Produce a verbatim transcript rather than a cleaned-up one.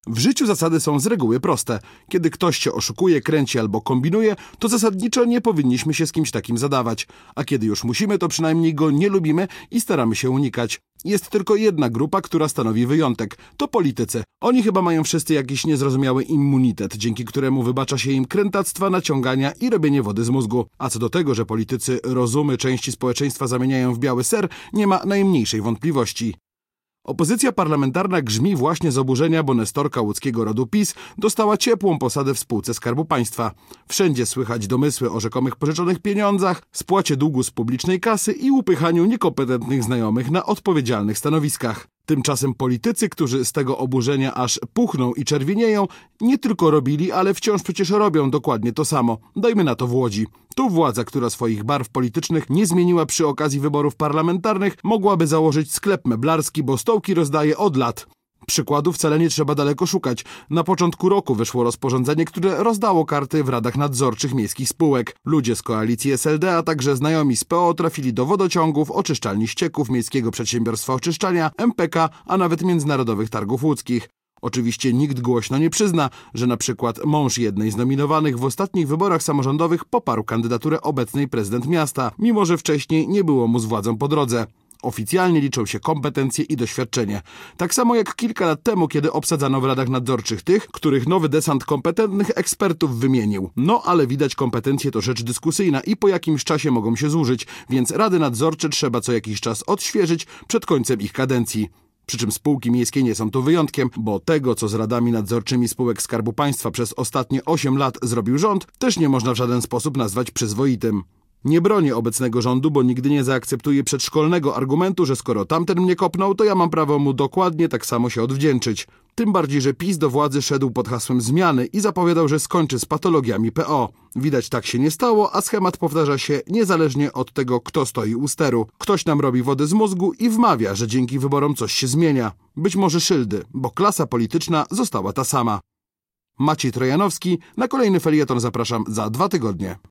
W życiu zasady są z reguły proste. Kiedy ktoś cię oszukuje, kręci albo kombinuje, to zasadniczo nie powinniśmy się z kimś takim zadawać. A kiedy już musimy, to przynajmniej go nie lubimy i staramy się unikać. Jest tylko jedna grupa, która stanowi wyjątek. To politycy. Oni chyba mają wszyscy jakiś niezrozumiały immunitet, dzięki któremu wybacza się im krętactwa, naciągania i robienie wody z mózgu. A co do tego, że politycy rozumy części społeczeństwa zamieniają w biały ser, nie ma najmniejszej wątpliwości. Opozycja parlamentarna grzmi właśnie z oburzenia, bo nestorka łódzkiego rodu PiS dostała ciepłą posadę w spółce Skarbu Państwa. Wszędzie słychać domysły o rzekomych pożyczonych pieniądzach, spłacie długu z publicznej kasy i upychaniu niekompetentnych znajomych na odpowiedzialnych stanowiskach. Tymczasem politycy, którzy z tego oburzenia aż puchną i czerwienieją, nie tylko robili, ale wciąż przecież robią dokładnie to samo. Dajmy na to w Łodzi. Tu władza, która swoich barw politycznych nie zmieniła przy okazji wyborów parlamentarnych, mogłaby założyć sklep meblarski, bo stołki rozdaje od lat. Przykładów wcale nie trzeba daleko szukać. Na początku roku wyszło rozporządzenie, które rozdało karty w radach nadzorczych miejskich spółek. Ludzie z koalicji S L D, a także znajomi z P O trafili do wodociągów, oczyszczalni ścieków, Miejskiego Przedsiębiorstwa Oczyszczania, M P K, a nawet Międzynarodowych Targów Łódzkich. Oczywiście nikt głośno nie przyzna, że na przykład mąż jednej z nominowanych w ostatnich wyborach samorządowych poparł kandydaturę obecnej prezydent miasta, mimo że wcześniej nie było mu z władzą po drodze. Oficjalnie liczą się kompetencje i doświadczenie. Tak samo jak kilka lat temu, kiedy obsadzano w radach nadzorczych tych, których nowy desant kompetentnych ekspertów wymienił. No ale widać, kompetencje to rzecz dyskusyjna i po jakimś czasie mogą się zużyć, więc rady nadzorcze trzeba co jakiś czas odświeżyć przed końcem ich kadencji. Przy czym spółki miejskie nie są tu wyjątkiem, bo tego, co z radami nadzorczymi spółek Skarbu Państwa przez ostatnie osiem lat zrobił rząd, też nie można w żaden sposób nazwać przyzwoitym. Nie bronię obecnego rządu, bo nigdy nie zaakceptuję przedszkolnego argumentu, że skoro tamten mnie kopnął, to ja mam prawo mu dokładnie tak samo się odwdzięczyć. Tym bardziej, że PiS do władzy szedł pod hasłem zmiany i zapowiadał, że skończy z patologiami P O. Widać, tak się nie stało, a schemat powtarza się niezależnie od tego, kto stoi u steru. Ktoś nam robi wody z mózgu i wmawia, że dzięki wyborom coś się zmienia. Być może szyldy, bo klasa polityczna została ta sama. Maciej Trojanowski, na kolejny felieton zapraszam za dwa tygodnie.